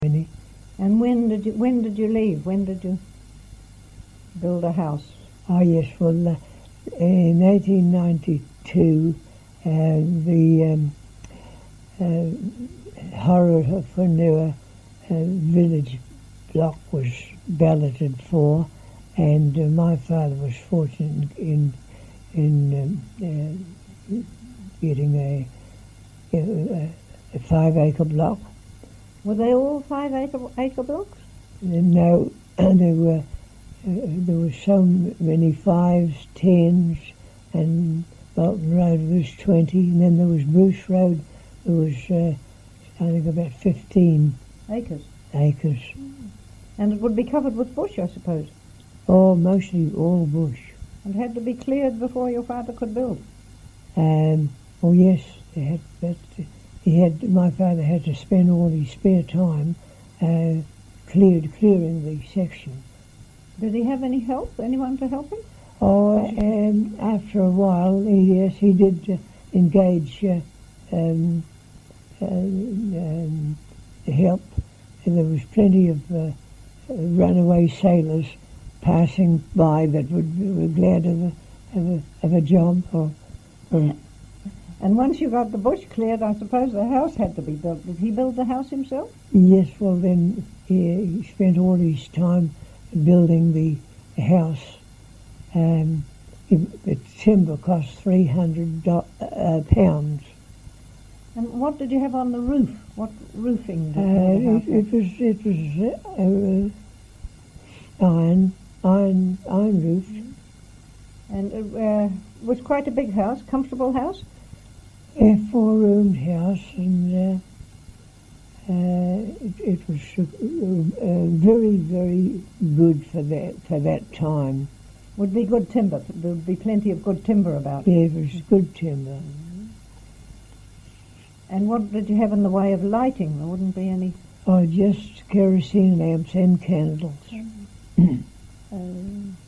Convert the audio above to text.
Any. And when did you leave? When did you build a house? Oh yes, well, in 1892, the Horowhenua village block was balloted for, and my father was fortunate in getting a 5-acre block. Were they all 5-acre blocks? No, there were so many 5s, 10s, and Bolton Road was 20, and then there was Bruce Road. There was, I think, about 15 acres. And it would be covered with bush, I suppose? Oh, mostly all bush. And had to be cleared before your father could build? Oh yes, my father had to spend all his spare time clearing the section. Did he have any help? Anyone to help him? Oh, and after a while, yes, he did engage help. And there was plenty of runaway sailors passing by that were glad of a job. And once you got the bush cleared, I suppose the house had to be built. Did he build the house himself? Yes, well then he spent all his time building the house. The timber cost £300. And what did you have on the roof? What roofing did you have? It was iron roof. And it was quite a big house, comfortable house? A 4-roomed house, and it was very, very good for that time. Would be good timber. There would be plenty of good timber about. Yeah, it was good timber. And what did you have in the way of lighting? There wouldn't be any... Oh, just kerosene lamps and candles.